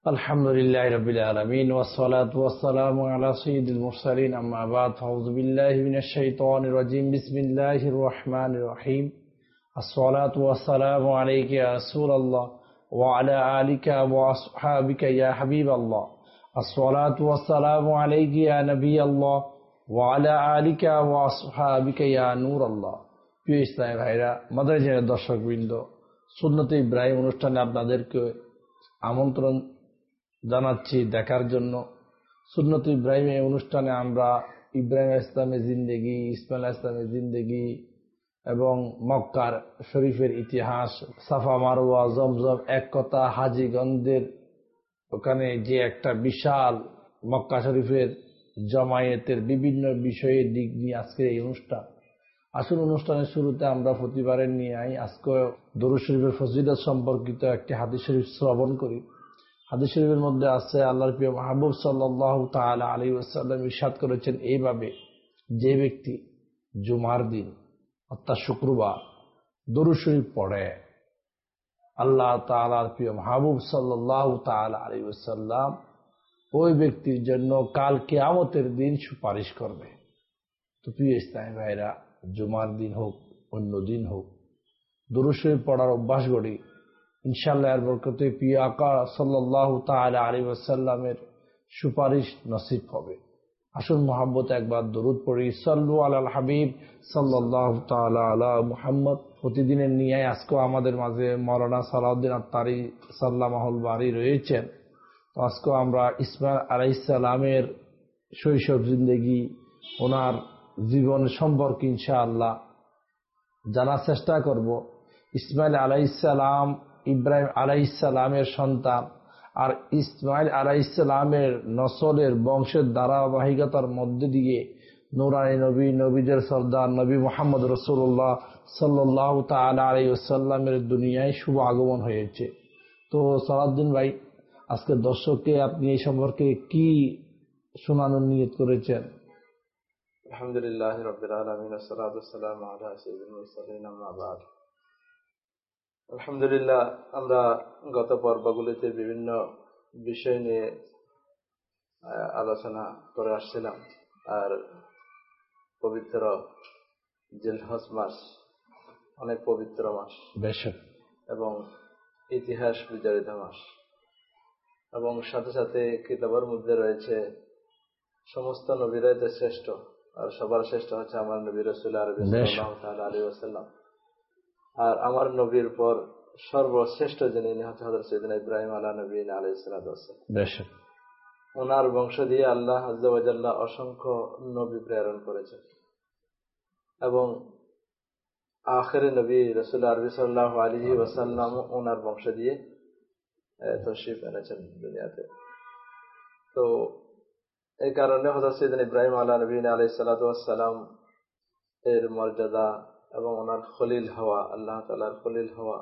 আলহামদুলিল্লাহি রাব্বিল আলামিন ওয়াসসালাতু ওয়াসসালামু আলা সাইয়্যিদিল মুরসালিন আম্মা বা'দ ফাউযু বিল্লাহি মিনাশ শাইতানির রাজীম বিসমিল্লাহির রহমানির রহিম আসসালাতু ওয়াসসালামু আলাইকা ইয়া রাসূলাল্লাহ ওয়া আলা আলিকা ওয়া আসহাবিকা ইয়া হাবিবাল্লাহ আসসালাতু ওয়াসসালামু আলাইকা ইয়া নবিয়াল্লাহ ওয়া আলা আলিকা ওয়া আসহাবিকা ইয়া নূরাল্লাহ। প্রিয় ইসলামী ভাইরা, মাদ্রাসার দর্শকবৃন্দ, সুন্নতে ইব্রাহিম অনুষ্ঠানে আপনাদেরকে আমন্ত্রণ জানাচ্ছি দেখার জন্য। সুন্নত ইব্রাহিম এই অনুষ্ঠানে আমরা ইব্রাহিম ইসলামের জিন্দেগি, ইসমাইল ইসলামের জিন্দেগি এবং মক্কার শরীফের ইতিহাস, সাফা মারওয়া, জমজম, এক কথা হাজিগঞ্জের ওখানে যে একটা বিশাল মক্কা শরীফের জমায়েতের বিভিন্ন বিষয়ের দিক নিয়ে আজকের এই অনুষ্ঠান। আসল অনুষ্ঠানের শুরুতে আমরা প্রতিবারের নিয়ে আজকে দরুদ শরীফের ফজিলত সম্পর্কিত একটি হাদিস শরীফ শ্রবণ করি। হাদিস শরীফের মধ্যে আছে, আল্লাহর প্রিয় মাহবুব সাল্লাল্লাহু তাআলা আলাইহি ওয়াসাল্লাম ইরশাদ করেছেন এইভাবে, যে ব্যক্তি জুমার দিন অর্থাৎ শুক্রবার দরুদ শরীফ পড়ে, আল্লাহ তাআলার প্রিয় মাহবুব সাল্লাল্লাহু তাআলা আলাইহি ওয়াসাল্লাম ওই ব্যক্তির জন্য কাল কিয়ামতের দিন সুপারিশ করবে। তো প্রিয় ইসলামী ভাইরা, জুমার দিন হোক অন্য দিন হোক, দরুদ শরীফ পড়ার অভ্যাস গড়ি। ইনশাআল্লাহ এর বরকতে প্রিয় আকা সাল্লাল্লাহু তাআলা আলাইহি ওয়াসাল্লামের সুপারিশ নসিব হবে। আসুন মুহাব্বতে একবার দরুদ পড়ি। সাল্লু আলাল হাবিব সাল্লাল্লাহু তাআলা আলা মুহাম্মদ। প্রতিদিনের নিয়ে আজকে আমাদের মাঝে মাওলানা সালাউদ্দিন আত্তারি সাল্লামাহুল বারি রয়েছেন। তো আজকে আমরা ইসমাইল আলাইহিস সালামের শৈশব জিন্দেগি, ওনার জীবন সম্পর্কে ইনশাআল্লাহ জানার চেষ্টা করব। ইসমাইল আলাইহিস সালাম ইব্রাহিম আলাইহিস সালামের সন্তান, আর ইসমাইল আলাইহিস সালামের নসলের বংশের ধারাবাহিকতার মধ্যে দিয়ে নূরানী নবী, নবীদের সর্দার নবী মুহাম্মদ রাসূলুল্লাহ সাল্লাল্লাহু তাআলা আলাইহি ওয়াসাল্লামের দুনিয়ায় শুভ আগমন হয়েছে। তো সালাউদ্দিন ভাই, আজকে দর্শককে আপনি এই সম্পর্কে কি শোনানোর নিয়ত করেছেন? আলহামদুলিল্লাহি রাব্বিল আলামিন ওয়াসসালাতু ওয়াসসালামু আলা সাইয়্যিদিল মুরসালিন আম্মা বা'দ। আলহামদুলিল্লাহ, আমরা গত পর্বগুলিতে বিভিন্ন বিষয় নিয়ে আলোচনা করে আসছিলাম। আর পবিত্র জিলহজ মাস অনেক পবিত্র মাস এবং ইতিহাস বিজড়িত মাস, এবং সাথে সাথে কিতাবের মধ্যে রয়েছে সমস্ত নবীরাই তো শ্রেষ্ঠ, আর সবার শ্রেষ্ঠ হচ্ছে আমার নবী রাসূল আরবি সাল্লাল্লাহু তাআলা আলাইহি ওয়াসাল্লাম। আর আমার নবীর পর সর্বশ্রেষ্ঠ যিনি হচ্ছে হযরত সাইয়েদনা ইব্রাহিম আলাইহিস সালাতু ওয়াসসালাম। ওনার বংশ দিয়ে আল্লাহ আযজা ওয়া জাল্লা অসংখ্য নবী প্রেরণ করেছেন, এবং আখির নবী রাসূল আরবি সাল্লাল্লাহু আলাইহি ওয়াসাল্লাম ওনার বংশ দিয়ে তশরীফ এনেছেন দুনিয়াতে। তো এই কারণে হযরত সাইয়েদনা ইব্রাহিম আলাইহিস সালাতু ওয়াসসালাম এর মর্যাদা এবং ওনার খলিল হওয়া, আল্লাহ তাআলার খলিল হওয়া।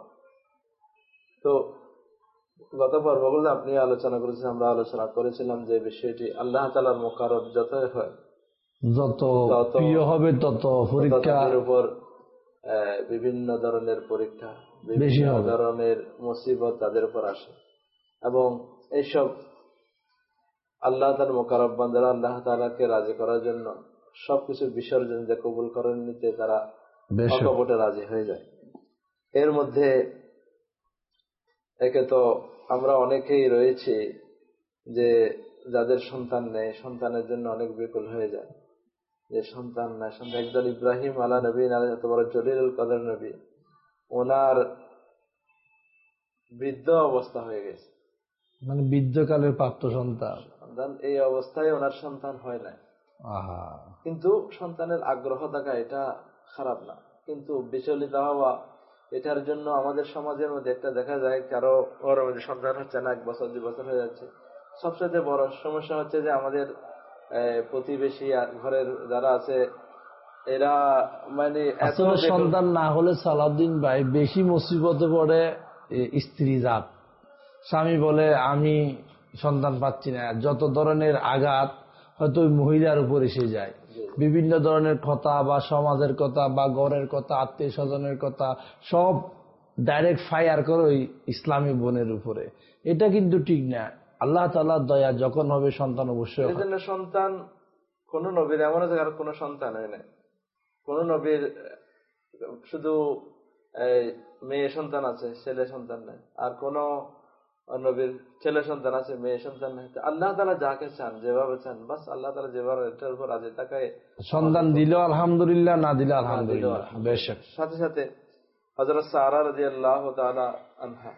তো গত পর্বগুলো আপনি আলোচনা করেছেন, আমরা আলোচনা করেছিলাম যে বিষয়টি আল্লাহ তাআলার মুকাররব যতই হয়, যত প্রিয় হবে তত পরীক্ষার উপর বিভিন্ন ধরনের পরীক্ষা, বিভিন্ন ধরনের মুসিবত তাদের উপর আসে, এবং এইসব আল্লাহ তাআলার মুকাররব বান্দারা আল্লাহ তাআলাকে রাজি করার জন্য সবকিছু বিসর্জন দিয়ে কবুল করে নিতে তারা অকপটে রাজি হয়ে যায়। এর মধ্যে একে তো আমরা অনেকেই রয়েছি যে যাদের সন্তান নেই, সন্তানের জন্য অনেক বিকল হয়ে যায়, যে সন্তান নাই। একজন ইব্রাহিম আলা নবী এত বড় জলিলুল কদর নবী, ওনার বৃদ্ধ অবস্থা হয়ে গেছে, মানে বৃদ্ধকালের প্রাপ্ত সন্তান, এই অবস্থায় ওনার সন্তান হয় নাই। কিন্তু সন্তানের আগ্রহ থাকা এটা খারাপ না, কিন্তু বিচলিত হওয়া এটার জন্য আমাদের সমাজের মধ্যে একটা দেখা যায়, কারো ওর মধ্যে সন্তান হচ্ছে না, 1 বছর 2 বছর হয়ে যাচ্ছে। সবচেয়ে বড় সমস্যা হচ্ছে যে আমাদের প্রতিবেশী ঘরের যারা আছে এরা মানে আসলে সন্তান না হলে সালাউদ্দিন ভাই বেশি মুসিবতে পড়ে স্ত্রী জাত। স্বামী বলে আমি সন্তান পাচ্ছি না, যত ধরনের আঘাত হয়তো ওই মহিলার উপর এসে যায়, বিভিন্ন ধরনের কথা বা সমাজের কথা বা ঘরের কথা, আত্মীয় স্বজনের কথা, সব ডাইরেক্ট ফায়ার করে ওই ইসলামী বোনের উপরে। এটা কিন্তু ঠিক না। আল্লাহ তাআলার দয়া যখন হবে সন্তান অবশ্যই এই জন্য সন্তান কোন নবীর এমন আছে কারো কোনো সন্তান হয় নাই। কোন নবীর শুধু মেয়ে সন্তান আছে, ছেলে সন্তান নাই। আর কোন নবীর ছেলে সন্তান আছে, মেয়ে সন্তান নাই। আল্লাহ তাআলা যাকে চান, যেভাবে চান, বাস আল্লাহ তাআলা যেভাবে এটার উপর রাজি থাকায় সন্তান দিল আলহামদুলিল্লাহ, না দিলে আলহামদুলিল্লাহ। বেশক। সাথে সাথে হযরত সারা রাদিয়াল্লাহু তাআলা আনহা,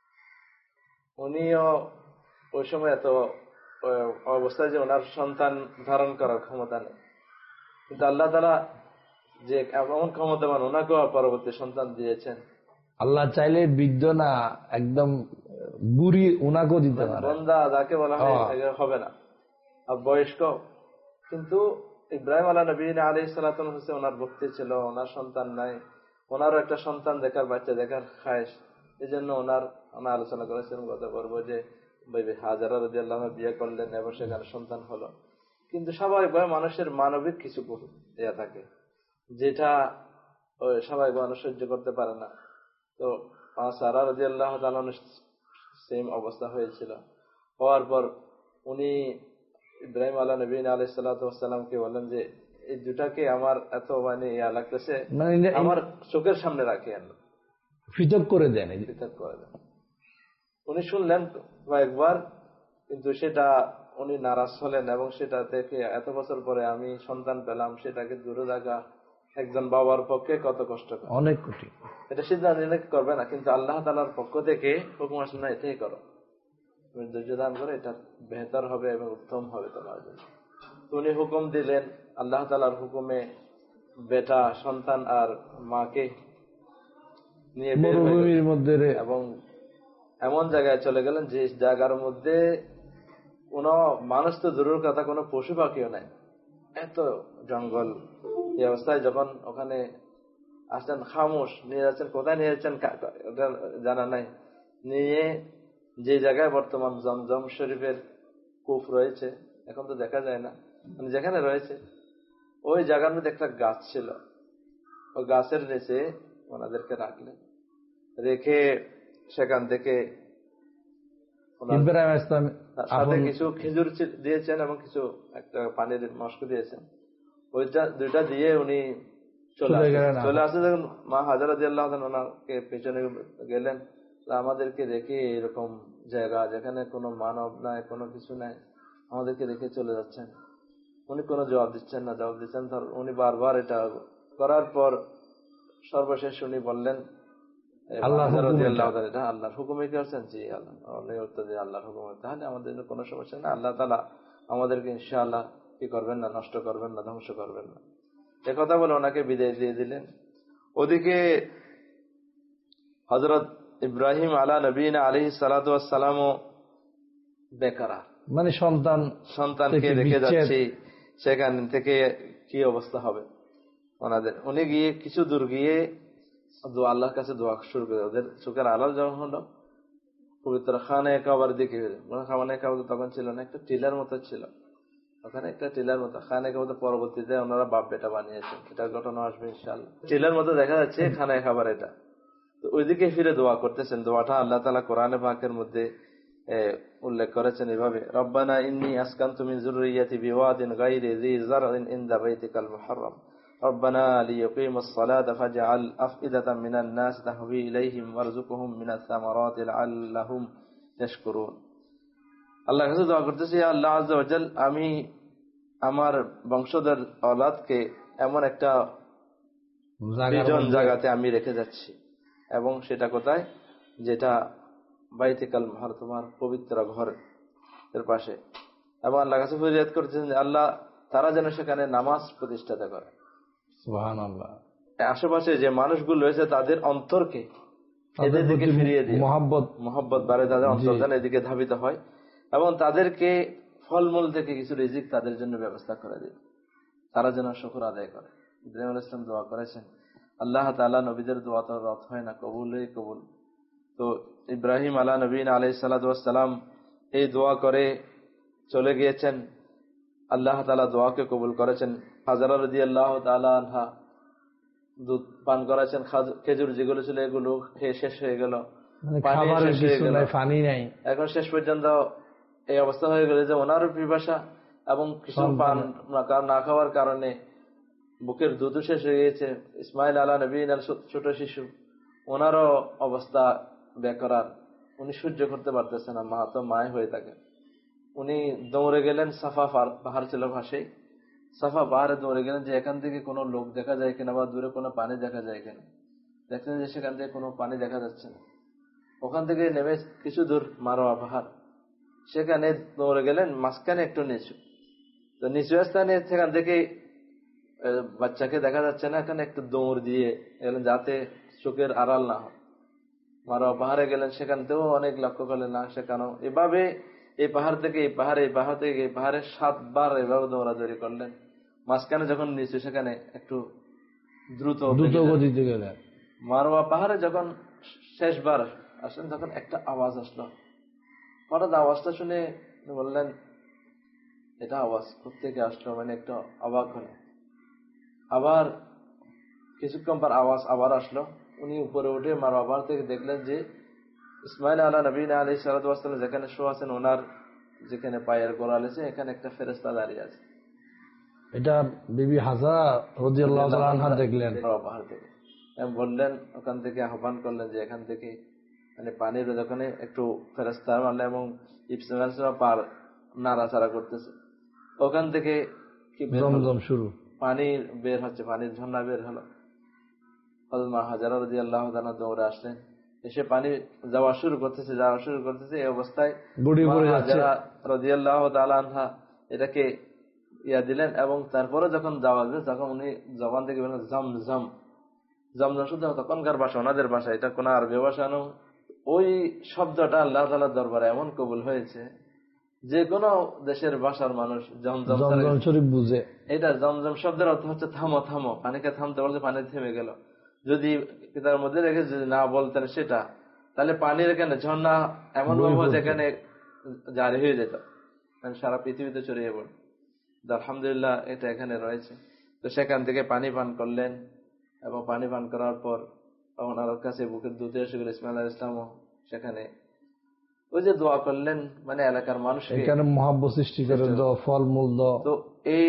উনিও ওই সময় এত অবস্থায় যে ওনার সন্তান ধারণ করার ক্ষমতা নেই, কিন্তু আল্লাহ তাআলা যে এমন ক্ষমতাবান, ওনাকেও পরবর্তী সন্তান দিয়েছেন। আল্লাহ চাইলে বৃদ্ধ না একদম বুড়ি ওনাকেও দিতে পারে, বন্দা যাকে বলা হয় হবে না, আর বয়স্ক। কিন্তু ইব্রাহিম আলাইহিস সালাতু হচ্ছে ওনার ভক্তি ছিল, ওনার সন্তান নাই, ওনারও একটা সন্তান দেখার, বাচ্চা দেখার খায়েশ। এই জন্য আমরা আলোচনা করেছিলাম গত পর্ব যে হাজারা রাদিয়াল্লাহু আনহা বিয়ে করলেন এবং সেখানে সন্তান হলো। কিন্তু স্বাভাবিকভাবে মানুষের মানবিক কিছু ইয়া থাকে যেটা স্বাভাবিক মানুষ সহ্য করতে পারে না। তো সারা রাদিয়াল্লাহু তাআলা সেম অবস্থা হয়েছিল। হওয়ার পর উনি ইব্রাহিম আলাইহিস সালাতু ওয়াসসালামকে বলেন যে এই দুটাকে আমার এত ইয়া লাগতেছে, আমার চোখের সামনে রাখেন, পৃথক করে দেন। পৃথক করে দেন। উনি শুনলেন কয়েকবার, কিন্তু সেটা উনি নারাজ হলেন এবং সেটা থেকে এত বছর পরে আমি সন্তান পেলাম, সেটাকে দূরে রাখা একজন বাবার পক্ষে কত কষ্ট, অনেক কঠিন। এটা সিদ্ধান্ত করবে না, কিন্তু আল্লাহ তাআলার পক্ষ থেকে হুকুম আসলে না, এটাই করো, তুমি ধৈর্য দান করে, এটা বেহতর হবে এবং উত্তম হবে তোমার জন্য। উনি হুকুম দিলেন, আল্লাহ তাআলার হুকুমে বেটা সন্তান আর মাকে নিয়ে মরুভূমির মধ্যে এবং এমন জায়গায় চলে গেলেন যে জায়গার মধ্যে কোন মানুষ তো দূরের কথা, কোনো পশু পাখিও নাই, এত জঙ্গল। এই অবস্থায় যখন ওখানে আসছেন, খামোশ নিয়ে যাচ্ছেন, কোথায় নিয়ে যাচ্ছেন জানা নাই, নিয়ে যে জায়গায় বর্তমান জমজম শরীফের কূপ রয়েছে, এখন তো দেখা যায় না, মানে যেখানে রয়েছে ওই জায়গার মধ্যে একটা গাছ ছিল, ওই গাছের নিচে ওনাদেরকে রাখলেন, রেখে সেখান থেকে সাথে কিছু খেজুর দিয়েছেন এবং কিছু একটা পানির মস্ক দিয়েছেন। ওইটা দুইটা দিয়ে উনি চলে আসে। যখন মা হাজারা রাদিয়াল্লাহু তাআলা ওনাকে পেছনে গেলেন, আমাদেরকে রেখে এরকম জায়গা যেখানে কোনো মানব নাই, কোনো কিছু নাই, আমাদেরকে রেখে চলে যাচ্ছেন। উনি কোনো জবাব দিচ্ছেন না, উনি বারবার এটা করার পর সর্বশেষ উনি বললেন, আল্লাহর হুকুমে করছেন, জি আল্লাহর হুকুম, তাহলে আমাদের কোনো সমস্যা না, আল্লাহ তাআলা আমাদেরকে ইনশাআল্লাহ কি করবেন না, নষ্ট করবেন না, ধ্বংস করবেন না। একথা বলে ওনাকে বিদায় দিয়ে দিলেন। ওদিকে হযরত ইব্রাহিম আলাইহিস সালাতু ওয়াস সালাম বেকার, মানে সন্তানকে রেখে যাচ্ছে, সেখান থেকে কি অবস্থা হবে ওনাদের। উনি গিয়ে কিছু দূর গিয়ে আল্লাহর কাছে দোয়া শুরু করে, ওদের চোখের আলো যখন হলো পবিত্র খানে কাবার দিকে, খানে কাবা তখন ছিল না, একটা টিলার মতো ছিল, ওখানে একটা টিলার মতো খানে কাবা পরবর্তীতে ওনারা বাপ বেটা বানিয়েছেন, এটার ঘটনা আসবে ইনশাআল্লাহ। টিলার মতো দেখা যাচ্ছে খানে খাবার এটা, তো ওইদিকে ফিরে দোয়া করতেছেন। দোয়াটা আল্লাহ তাআলা কোরআনে পাকের মধ্যে উল্লেখ করেছেন এভাবে, রব্বানা ইন্নী আসকানতু মিন যুররিয়্যাতি বিওয়াদিন গায়রি যী যারইন ইনদা বাইতিকাল মুহাররম রব্বানা লিয়াকিমুস সালাতা ফাজআল আফইদাতাম মিনান নাস তাহবি ইলাইহিম ওয়ারযুকহুম মিনাস সামারাতি লাআল্লাহুম ইয়াশকুরুন। আল্লাহর কাছে দোয়া করতেছি, আল্লাহ আযজা ওয়া জাল, আমি আমার বংশধর আওলাদকে এমন একটা জায়গাতে আমি রেখে যাচ্ছি, এবং সেটা কোথায়, যেটা বাইতিকাল মুহাররম, তোমার পবিত্র ঘরের পাশে। এবং আল্লাহর কাছে ফরিয়াদ করতেছেন যে আল্লাহ তারা যেন সেখানে নামাজ প্রতিষ্ঠাতা করে। সুবহানাল্লাহ। আশেপাশে যে মানুষগুলো রয়েছে তাদের অন্তরকে এদের দিকে ফিরিয়ে দিয়ে মহব্বত বাড়ে, তাদের অন্তর যেন এদিকে ধাবিত হয়, এবং তাদেরকে ফলমূল থেকে কিছু রিজিক তাদের জন্য ব্যবস্থা করে দিয়ে তারা যেন শুকর আদায় করে। ইব্রাহিম আলাইহিস সালাম দোয়া করেছেন, আল্লাহ তাআলা নবীদের দোয়া তো রদ হয় না, কবুলই কবুল। তো ইব্রাহিম আলাইহিস সালাতু ওয়াস সালাম এই দোয়া করে চলে গিয়েছেন, আল্লাহ তাআলা দোয়াকে কবুল করেছেন। হাজারা রাদিয়াল্লাহু তাআলা আনহা দুধ পান করেছেন, খেজুর যেগুলো ছিল এগুলো খেয়ে শেষ হয়ে গেল, পানি নাই, এখন শেষ পর্যন্ত এই অবস্থা হয়ে গেল যে ওনারও পিপাসা এবং কিছু পান না খাওয়ার কারণে বুকের দুধ শেষ হয়ে গেছে। ইসমাইল আলাহ নবী ছোট শিশু, ওনারও অবস্থা বেকরার, উনি সহ্য করতে পারতেছেন না, মা তো মায় হয়ে থাকে। উনি দৌড়ে গেলেন, সাফা পাহাড় ছিল পাশেই, সাফা পাহাড়ে দৌড়ে গেলেন যে এখান থেকে কোনো লোক দেখা যায় কিনা বা দূরে কোনো পানি দেখা যায় কিনা। দেখলেন যে সেখান থেকে কোনো পানি দেখা যাচ্ছে না। ওখান থেকে নেমে কিছু দূর মারোয়া পাহাড়, সেখানে দৌড়ে গেলেন মাঝখানে একটু নিচু, তো নিচু স্থানে সেখান থেকে বাচ্চাকে দেখা যাচ্ছে না, এখানে একটু দৌড় দিয়ে গেলেন যাতে চোখের আড়াল না হয়। মারোয়া পাহাড়ে গেলেন, সেখান থেকেও অনেক লক্ষ্য করলেন না সেখানেও। এভাবে এই পাহাড় থেকে এই পাহাড়ে, এই পাহাড় থেকে এই পাহাড়ে 7 বার এভাবে দৌড়াদৌড়ি করলেন। মাঝখানে যখন নিচু সেখানে একটু দ্রুত গতিতে গেলেন। মারোয়া পাহাড়ে যখন শেষবার আসলেন তখন একটা আওয়াজ আসলো। হঠাৎ আওয়াজটা শুনে বললেন এটা আওয়াজ কোত্থেকে আসলো, মানে একটা অবাক হলেন। আবার কিছুক্ষণ পর আওয়াজ আবার আসলো। উনি উপরে উঠে মারোয়া পাহাড় থেকে দেখলেন যে ইসমাইল আলাহ নবী আলাইহিস সালাতু ওয়াস সালাম যেখানে শোয়া আছেন, ওনার যেখানে পায়ের গোড়াল আছে এখানে একটা ফেরেশতা দাঁড়িয়ে আছে। এটা বিবি হাজরা রাদিয়াল্লাহু তাআলা আনহা দেখলেন। পাহাড় থেকে বললেন, ওখান থেকে আহ্বান করলেন যে এখান থেকে মানে পানির যখন একটু ফেরেশতা মারলেন এবং ইসমাইল পার নাড়াচাড়া করতেছে, ওখান থেকে কি জমজম শুরু, পানি বের হচ্ছে, পানির ঝর্ণা বের হলো। হযরত মা হাজরা রাদিয়াল্লাহু তাআলা দৌড়ে আসলেন, এসে পানি যাওয়া শুরু করতেছে। এই অবস্থায় হাজরা রাদিয়াল্লাহু তাআলা আনহা এটাকে দিলেন এবং তারপরে যখন যাওয়া যাবে তখন উনি জবান থেকে বললেন জমজম। জমজম শুধু তখনকার ভাষা, ওনাদের ভাষা, এটা কোন আরবি ভাষা নয়। ওই শব্দটা আল্লাহ তাআলার দরবারে এমন কবুল হয়েছে যে কোনো দেশের ভাষার মানুষ জমজম শরীফ বুঝে। এটা জমজম শব্দের অর্থ হচ্ছে থামো থামো, পানিকে থামতে বলছে, পানি থেমে গেল। যদি তার মধ্যে রেখে যদি না বলতেন সেটা, তাহলে পানির এখানে ঝর্ণা এমন ভাবে এখানে জারি হয়ে যেত, সারা পৃথিবীতে ছড়িয়ে পড়ে। আলহামদুলিল্লাহ এটা এখানে রয়েছে। তো সেখান থেকে পানি পান করলেন এবং পানি পান করার পর ওনার কাছে বুকের দুধে এসে গেল। ইসমাইল আলাইহিস সালাম সেখানে ওই যে দোয়া করলেন, মানে এলাকার মানুষ এখানে মহাব্বত সৃষ্টি করে দাও, ফলমূল দাও। তো এই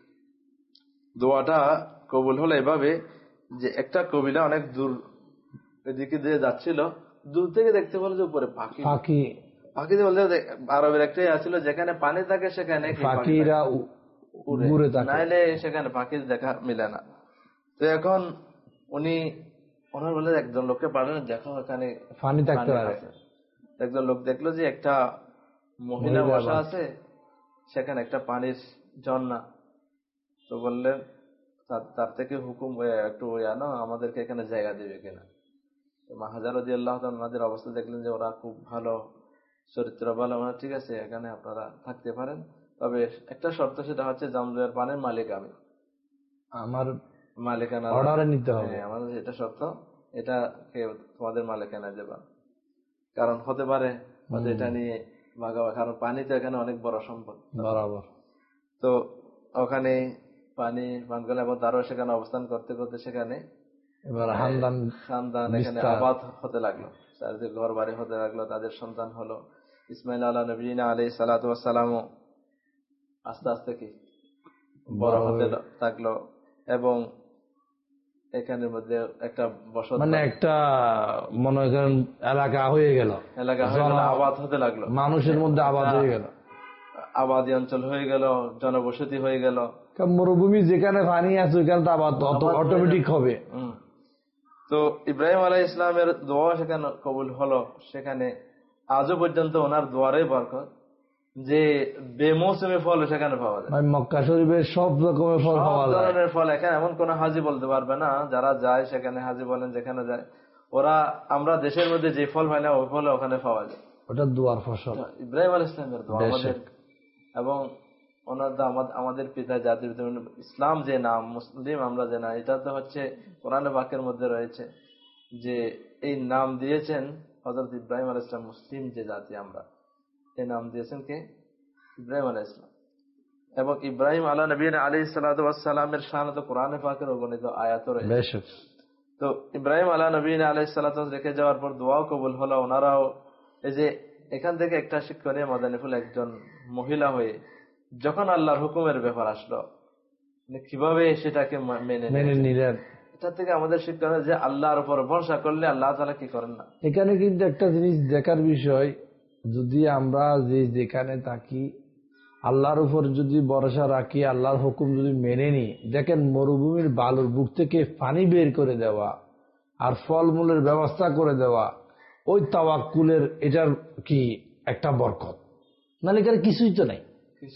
দোয়াটা কবুল হলো এভাবে যে একটা কবিরা অনেক দূর এদিকে দিয়ে যাচ্ছিল, দূর থেকে দেখতে পেল যে উপরে পাখি পাখিতে বলতে আরবের একটাই আছিল যেখানে পানি থাকে সেখানে পাখিরা উড়ে থাকে, নাইলে সেখানে পাখির দেখা মিলে না। তো এখন উনি ওনার বলে একজন লোককে পাঠালেন, দেখো এখানে পানি থাকতে পারে। একজন লোক দেখলো যে একটা মহিলা বসা আছে, সেখানে একটা পানির ঝর্ণা। তো বললেন তার থেকে হুকুম একটু আনো, আমাদেরকে এখানে জায়গা দিবে কিনা। তো মা হাজরা রাদিয়াল্লাহু তাআলা ওনাদের অবস্থা দেখলেন যে ওরা খুব ভালো চরিত্র, ভালো, ঠিক আছে এখানে আপনারা থাকতে পারেন, তবে একটা শর্ত, সেটা হচ্ছে জমজমের পানির মালিক আমি, আমার মালিকানা অর্ডারে নিতে হবে। আমাদের এটা শর্ত, এটা তোমাদের মালিকানা দেবা, কারণ হতে পারে এটা নিয়ে ভাগাভাগি, কারণ পানি তো এখানে অনেক বড় সম্পদ বরাবর। তো ওখানে পানি পান করলে এবং তারও সেখানে অবস্থান করতে করতে সেখানে এবার খানদান এখানে আবাদ হতে লাগলো, চারিদিকে ঘর বাড়ি হতে লাগলো, তাদের সন্তান হলো। ইসমাইল আলাহ নবী আলাইহিস সালাতু ওয়াস সালাম আস্তে আস্তে কি বড় হতে থাকলো এবং এখানের মধ্যে একটা বসত, মানে একটা মনে করেন এলাকা হয়ে গেল, আবাদ হতে লাগলো, মানুষের মধ্যে আবাদ হয়ে গেল, আবাদী অঞ্চল হয়ে গেল, জনবসতি হয়ে গেল। মরুভূমি যেখানে পানি আছে ওইখানে তো আবাদ অটোমেটিক হবে। তো ইব্রাহিম আলাইহিস ইসলামের দোয়া সেখানে কবুল হলো। সেখানে আজও পর্যন্ত ওনার দোয়ারে বরকত যে বেমৌসুমে ফল সেখানে পাওয়া যায়। মক্কা শরীফের সব রকমের ফল পাওয়া যায়, সব ধরনের ফল। এখানে এমন কোন হাজি বলতে পারবে না, যারা যায় সেখানে হাজি বলেন যেখানে যায়, ওরা আমরা দেশের মধ্যে যে ফল পাই না ওই ফল ওখানে পাওয়া যায়। ওটা দোয়ার ফসল, ইব্রাহিম আলাইহিস ইসলামের দোয়া আমাদের। এবং ওনার আমাদের পিতা জাতির ইসলাম যে নাম, মুসলিম আমরা যে নাম, এটা তো হচ্ছে কোরআনে পাকের মধ্যে রয়েছে যে এই নাম দিয়েছেন হযরত ইব্রাহিম আলাইহিস সালাম। মুসলিম যে জাতি আমরা, এই নাম দিয়েছেন কে? ইব্রাহিম আলাইহিস সালাম। এবং ইব্রাহিম আলা নবী আলাইহিস সালাতু ওয়াস সালামের শানে তো কোরআনে পাকের অগণিত আয়াত রয়েছে। তো ইব্রাহিম আলা নবী আলাইহিস সালাতু রেখে যাওয়ার পর দোয়াও কবুল হলো। ওনারাও এই যে এখান থেকে একটা শিক্ষণীয় মাদানিফুল একজন মহিলা হয়ে যখন আল্লাহর হুকুমের ব্যাপার আসলো কিভাবে সেটাকে মেনে নিলেন, এটা থেকে আমাদের শিক্ষা যে আল্লাহর উপর ভরসা করলে আল্লাহ তাআলা কি করেন না। এখানে কিন্তু একটা জিনিস দেখার বিষয়, যদি আমরা যেখানে থাকি আল্লাহর উপর যদি ভরসা রাখি, আল্লাহর হুকুম যদি মেনে নিই, দেখেন মরুভূমির বালুর বুক থেকে পানি বের করে দেওয়া আর ফলমূলের ব্যবস্থা করে দেওয়া, ওই তাওয়াক্কুলের এটার কি একটা বরকত, নাহলে এখানে কিছুই তো নাই।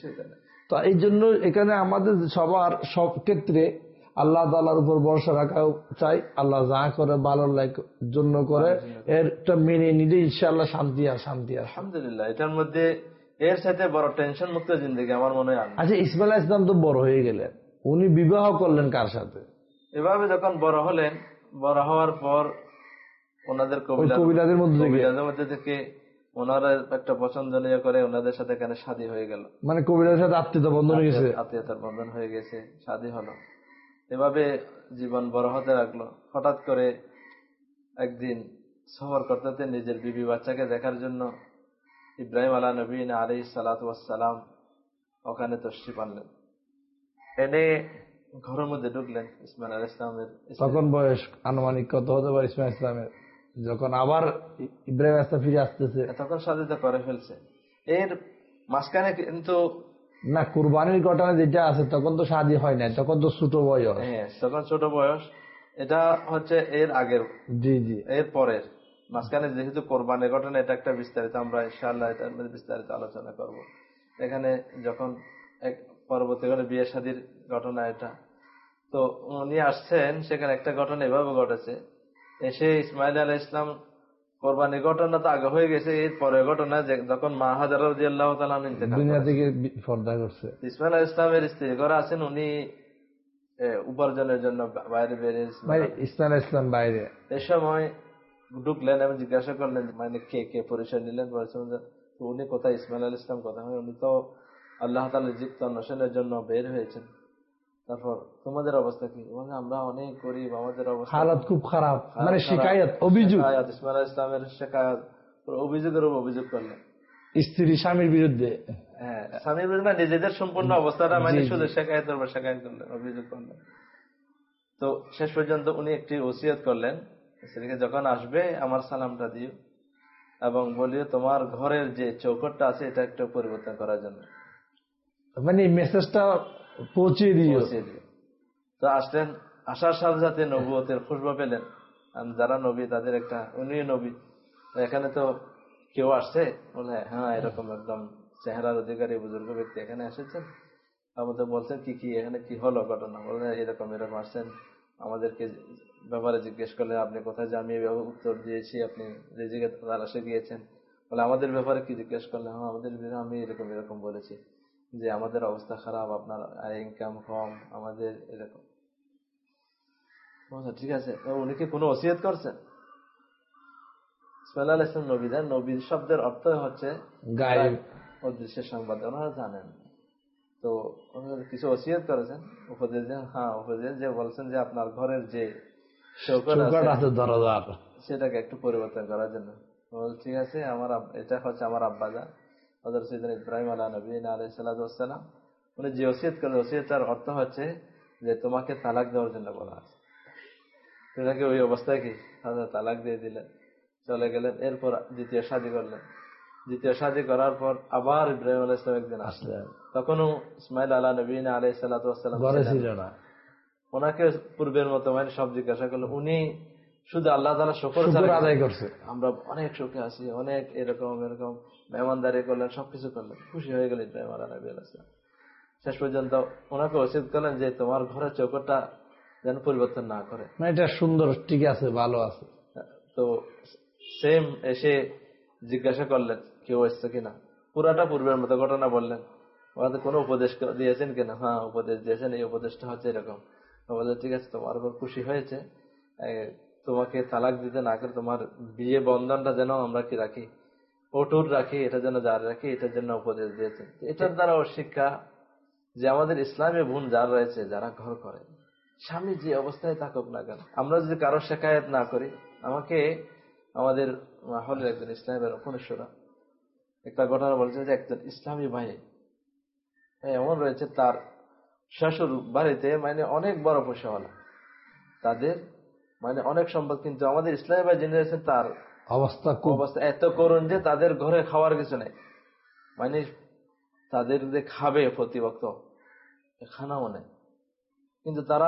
তো এই জন্য এখানে আমাদের সবার সব ক্ষেত্রে আল্লাহ তাআলার উপর ভরসা রাখা চাই। আল্লাহ যা করে ভালোর জন্য করে, এরটা মেনে নিলে ইনশাআল্লাহ শান্তি আর শান্তি। আলহামদুলিল্লাহ, এটার মধ্যে এর সাথে বড় টেনশন মুক্ত জিন্দেগি আমার মনে হয়। আচ্ছা, ইসমাইল আলাইহিস সালাম তো বড় হয়ে গেলেন, উনি বিবাহ করলেন কার সাথে? এভাবে যখন বড় হলেন, বড় হওয়ার পর ওনাদের কবিলাদের মধ্যে থেকে ওনারা একটা পছন্দনীয় করে ওনাদের সাথে এখানে শাদী হয়ে গেল, মানে কবিলাদের সাথে আত্মীয়তা বন্ধন হয়ে গেছে, আত্মীয়তার বন্ধন হয়ে গেছে, শাদী হলো। এভাবে জীবন বড় হতে লাগলো। হঠাৎ করে একদিন সফর করতে নিজের বিবি বাচ্চাকে দেখার জন্য ইব্রাহিম আলাইহিস সালাতু ওয়াস সালাম ওখানে তশরিফ আনলেন। এনে ঘরের মধ্যে ঢুকলেন ইসমাইল আলাইহিস সালামের। তখন বয়স আনুমানিক কত হতে পারে ইসমাইল ইসলামের? যখন আবার ইব্রাহিম আলাইহিস সালাম ফিরে আসতেছে তখন শাদীটা করে ফেলছে। এর মাঝখানে কিন্তু না, কুরবানির ঘটনা যেটা আছে তখন তো শাদী হয় নাই, তখন তো ছোট বয়স। হ্যাঁ, তখন ছোট বয়স। এটা হচ্ছে এর আগের, এর পরের মাঝখানে যেহেতু কোরবানির ঘটনা, এটা একটা বিস্তারিত আমরা ইনশাআল্লাহ এটার মধ্যে বিস্তারিত আলোচনা করব। এখানে যখন এক পরবর্তীকালে বিয়ে শাদীর ঘটনা এটা, তো উনি আসছেন, সেখানে একটা ঘটনা এভাবে ঘটেছে। এসে ইসমাইল আলাইহিস সালাম কোরবানির ঘটনা তো আগে হয়ে গেছে, এর পরের ঘটনা যখন মা হাজারা রাদিয়াল্লাহু তাআলা দুনিয়া থেকে পর্দা করছে, ইসমাইল আলাইহিস সালামের স্ত্রী ঘরে আছেন, উনি উপার্জনের জন্য বাইরে বেরিয়ে ইসমাইল আলাইহিস সালাম বাইরে। এ সময় ঢুকলেন এবং জিজ্ঞাসা করলেন মানে কে কে, পরিচয় নিলেন। তো উনি কোথায়? ইসমাইল আলাইহিস সালাম কথা হয়, উনি তো আল্লাহ তাআলার জিকির অন্বেষণের জন্য বের হয়েছেন। তারপর তোমাদের অবস্থা কি? আমরা অনেক গরিব, আমাদের অবস্থা হালত খুব খারাপ, মানে শিকায়ত, অভিযোগ। ইসমাইল আলাইহিস সালামের শিকায়ত, অভিযোগের উপর অভিযোগ করলেন স্ত্রী স্বামীর বিরুদ্ধে। হ্যাঁ, স্বামীর বিরুদ্ধে নিজেদের সম্পূর্ণ অবস্থাটা মানে শুধু শিকায়তের উপর শিকায়ত করলেন, অভিযোগ করলেন। তো শেষ পর্যন্ত উনি একটি ওসিয়ত করলেন, স্ত্রীকে যখন আসবে আমার সালামটা দিও এবং বলিও তোমার ঘরের যে চৌকটটা আছে এটা একটু পরিবর্তন করার জন্য, মানে মেসেজটা পৌঁছে দিও। তো আসলেন, আসার সাথে সাথে নবুয়তের খুশবু পেলেন। যারা নবী তাদের একটা, উনি নবী, এখানে তো কেউ আসছে বলে হ্যাঁ এরকম একদম চেহারার অধিকারী বুজুর্গ ব্যক্তি এখানে এসেছেন, আমাদের বলছেন কি কি এখানে কি হলো ঘটনা, বলে এরকম এরকম আসছেন, আমাদেরকে ব্যাপারে জিজ্ঞেস করলেন আপনি কোথায়, যে আমি এভাবে উত্তর দিয়েছি, আপনি রিজিকে তালাশে গিয়েছেন। বলে আমাদের ব্যাপারে কি জিজ্ঞেস করলেন? হ্যাঁ আমাদের ব্যাপারে আমি এরকম এরকম বলেছি, যে আমাদের অবস্থা খারাপ, আপনার ইনকাম কম, আমাদের এরকম। ঠিক আছে, উনি কি কোনো ওসিয়ত করছেন? ইসমাইল আলাইহিস সালাম নবী দেন, নবী শব্দের অর্থ হচ্ছে গায়েব অদৃশ্যের সংবাদ, ওনারা জানেন। তো কিছু ওসিয়ত করেছেন, উপদেশ দেন। হ্যাঁ, উপদেশ যে বলছেন যে আপনার ঘরের যে চৌকাঠ আছে দরজা, সেটাকে একটু পরিবর্তন করার জন্য। ঠিক আছে, আমার এটা হচ্ছে আমার আব্বাজান হযরত সাইয়েদনা ইব্রাহিম আলাইহিস সালাম, উনি যে ওসিয়ত করেন, ওসিয়তের অর্থ হচ্ছে যে তোমাকে তালাক দেওয়ার জন্য বলা আছে। এটাকে ওই অবস্থায় কি তালাক দিয়ে দিলেন, চলে গেলেন। এরপর দ্বিতীয় শাদী করলেন। দ্বিতীয় শাদী করার পর আবার ইব্রাহিম আলাইহিস সালাম একদিন আসলেন, তখনও ইসমাইল আলাইহিস সালাম ছিলেন না। ওনাকে পূর্বের মতো মানে সব জিজ্ঞাসা করলো, উনি শুধু আল্লাহ তাআলা শুকর আদায় করছে, আমরা অনেক সুখে আছি, অনেক এরকম এরকম মেহমানদারি করলেন, সবকিছু করলেন, খুশি হয়ে গেলেন ইব্রাহিম আলাইহিস সালাম। শেষ পর্যন্ত ওনাকে ওসিয়ত করলেন যে তোমার ঘরের চৌকাঠটা যেন পরিবর্তন না করে, এটা সুন্দর, ঠিক আছে, ভালো আছে। তো সেম এসে জিজ্ঞাসা করলেন কেউ এসছে কিনা, পুরাটা পূর্বের মতো ঘটনা বললেন। ওনাদের কোনো উপদেশ দিয়েছেন কিনা? হ্যাঁ উপদেশ দিয়েছেন, এই উপদেশটা হচ্ছে এরকম। বললেন ঠিক আছে, তোমার উপর খুশি হয়েছে, তোমাকে তালাক দিতে না করে তোমার বিয়ে বন্ধনটা যেন আমরা কি রাখি, অটুট রাখি, এটা যেন জারি রাখি, এটার জন্য উপদেশ দিয়েছেন। এটার দ্বারা শিক্ষা যে আমাদের ইসলামী বোন যারা রয়েছে, যারা ঘর করে, স্বামী যে অবস্থায় থাকুক না কেন, আমরা যদি কারো শিকায়ত না করি, আমাকে আমাদের হলের একজন ইসলামের উপনিষরা একটা ঘটনা বলছে যে একজন ইসলামী ভাই এমন রয়েছে, তার শ্বশুর বাড়িতে মানে অনেক বড় পয়সাওয়ালা, তাদের মানে অনেক সম্পদ, কিন্তু আমাদের ইসলামী ভাই যিনি রয়েছেন তার অবস্থা এত করুণ যে তাদের ঘরে খাওয়ার কিছু নেই, মানে তাদের যে খাবে প্রতি বক্ত খানাও নেই, কিন্তু তারা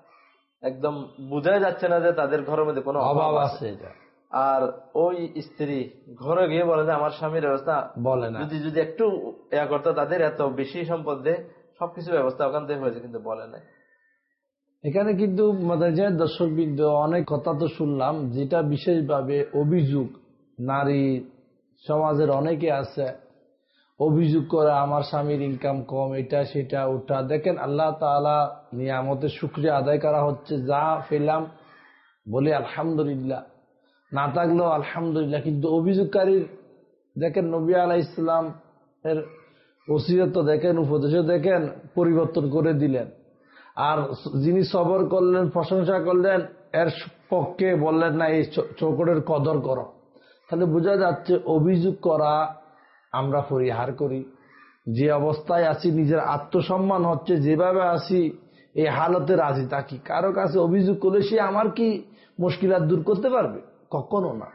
একদম বোঝাই যাচ্ছে না যে তাদের ঘরের মধ্যে কোনো অভাব আছে। আর ওই স্ত্রী ঘরে গিয়ে বলে যে আমার স্বামীর ব্যবস্থা বলে না, যদি একটু ইয়া করতো তাদের এত বেশি সম্পদ দিয়ে সবকিছু ব্যবস্থা ওখান থেকে হয়েছে, কিন্তু বলে নাই। এখানে কিন্তু দর্শকবৃন্দ অনেক কথা তো শুনলাম, যেটা বিশেষভাবে অভিযোগ নারী সমাজের অনেকে আছে অভিযোগ করে আমার স্বামীর ইনকাম কম, এটা সেটা ওটা। দেখেন আল্লাহ তাআলা নিয়ামতের শুকরিয়া আদায় করা হচ্ছে, যা পেলাম বলি আলহামদুলিল্লাহ, না থাকলেও আলহামদুলিল্লাহ। কিন্তু অভিযোগকারীর দেখেন নবী আলাইহিস সালাম এর ওসিয়ত দেখেন, উপদেশও দেখেন, পরিবর্তন করে দিলেন। আর যিনি সবর করলেন, প্রশংসা করলেন, এর পক্ষে বললেন না এই চৌকটের কদর করো। তাহলে বোঝা যাচ্ছে অভিযোগ করা আমরা পরিহার করি। যে অবস্থায় আছি, নিজের আত্মসম্মান হচ্ছে, যেভাবে আছি এই হালতে রাজি থাকি। কারো কাছে অভিযোগ করলে সে আমার কি মুশকিলাত দূর করতে পারবে? কখনো না।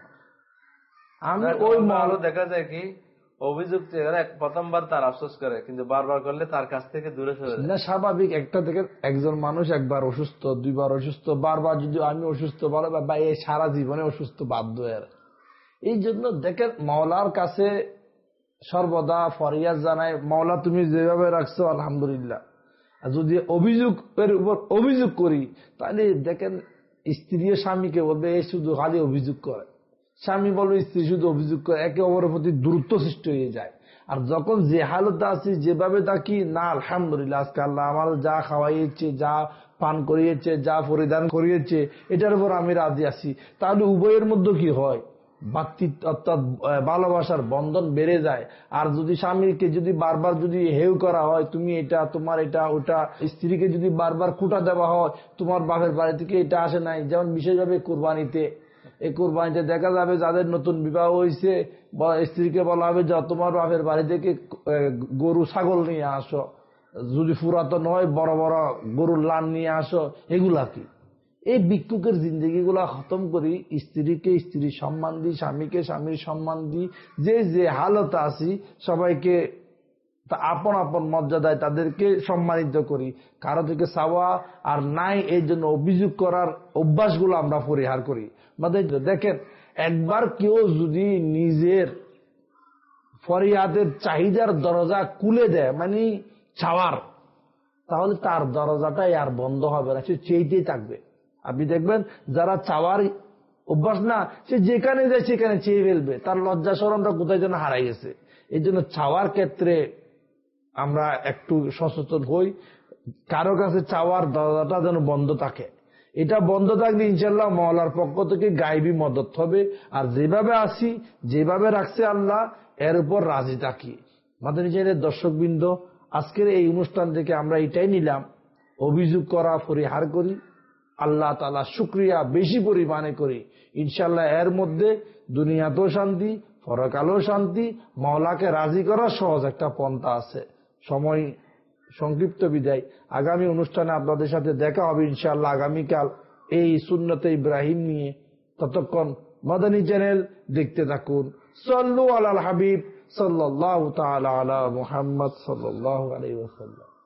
আমি ওই আরো দেখা যায় কি অভিযোগ প্রথমবার তার আফসোস করে, কিন্তু বারবার করলে তার কাছ থেকে দূরে চলে যায়। না, স্বাভাবিক। একটা থেকে একজন মানুষ একবার অসুস্থ, দুইবার অসুস্থ, বারবার যদি আমি অসুস্থ বলে বা এই সারা জীবনে অসুস্থ বাধ্য এর। এই জন্য দেখেন মাওলার কাছে সর্বদা ফরিয়াদ জানায়, মাওলা তুমি যেভাবে রাখছো আলহামদুলিল্লাহ। আর যদি অভিযোগের উপর অভিযোগ করি, তাহলে দেখেন স্ত্রী স্বামীকে বলবে এই শুধু খালি অভিযোগ করে, স্বামী বলবে স্ত্রী শুধু অভিযোগ করে, একে অপরের প্রতি দূরত্ব সৃষ্টি হয়ে যায়। আর যখন যে হালতে আছি, যেভাবে থাকি, না আলহামদুলিল্লাহ আজকে আল্লাহ আমার যা খাওয়াইছে, যা পান করিয়েছে, যা পরিধান করিয়েছে, এটার উপর আমি রাজি আছি, তাহলে উভয়ের মধ্যে কি হয়? ভাতৃত্ব অর্থাৎ ভালোবাসার বন্ধন বেড়ে যায়। আর যদি স্বামীকে যদি বারবার যদি হেউ করা হয়, তুমি এটা, তোমার এটা, ওটা, স্ত্রীকে যদি বারবার খুঁটা দেওয়া হয়, তোমার বাপের বাড়ি থেকে এটা আসে নাই। যেমন বিশেষভাবে কুরবানিতে, এই কুরবানিতে দেখা যাবে যাদের নতুন বিবাহ হয়েছে, স্ত্রীকে বলা হবে যে তোমার বাপের বাড়ি থেকে গরু ছাগল নিয়ে আসো, যদি পুরাতন হয় বড় বড় গরুর লান নিয়ে আসো। এগুলা কি? এই ভিক্ষুকের জিন্দগি গুলা খতম করি, স্ত্রীকে স্ত্রীর সম্মান দিই, স্বামীকে স্বামীর সম্মান দিই, যে যে হালতে আছি সবাইকে আপন আপন মর্যাদায় তাদেরকে সম্মানিত করি, কারো থেকে চাওয়া আর নাই এই জন্য অভিযোগ করার অভ্যাসগুলো আমরা পরিহার করি। দেখেন একবার কেউ যদি নিজের ফরিয়াদের চাহিদার দরজা খুলে দেয়, মানে চাওয়ার, তাহলে তার দরজাটাই আর বন্ধ হবে না, সে চেয়েতেই থাকবে। আপনি দেখবেন যারা চাওয়ার অভ্যাস না, সে যেখানে যায় সেখানে চেয়ে ফেলবে, তার লজ্জা শরমটা কোথায় যেন হারাই গেছে। এই জন্য চাওয়ার ক্ষেত্রে আমরা একটু সচেতন হই, কারো কাছে চাওয়ার দরজাটা যেন বন্ধ থাকে। এটা বন্ধ থাকলে ইনশাল্লাহ মাওলার পক্ষ থেকে গায়েবী মদত হবে। আর যেভাবে আসি, যেভাবে রাখছে আল্লাহ, এর উপর রাজি থাকি। মাদানী চ্যানেলের দর্শকবৃন্দ, আজকের এই অনুষ্ঠান থেকে আমরা এটাই নিলাম, অভিযোগ করা পরিহার করি, আল্লাহ তাআলা শুকরিয়া বেশি পরিমাণে করি। ইনশাল্লাহ এর মধ্যে দুনিয়াতেও শান্তি, পরকালেও শান্তি, মাওলাকে রাজি করার সহজ একটা পন্থা আছে। সময় সংক্ষিপ্ত বিদায়, আগামী অনুষ্ঠানে আপনাদের সাথে দেখা হবে ইনশাআল্লাহ আগামীকাল এই সুন্নতে ইব্রাহিম নিয়ে। ততক্ষণ মাদানী চ্যানেল দেখতে থাকুন। সাল্লু আলাল হাবিব সাল্লাল্লাহু তাআলা আলা মুহাম্মদ সাল্লাল্লাহু আলাইহি ওয়াসাল্লাম।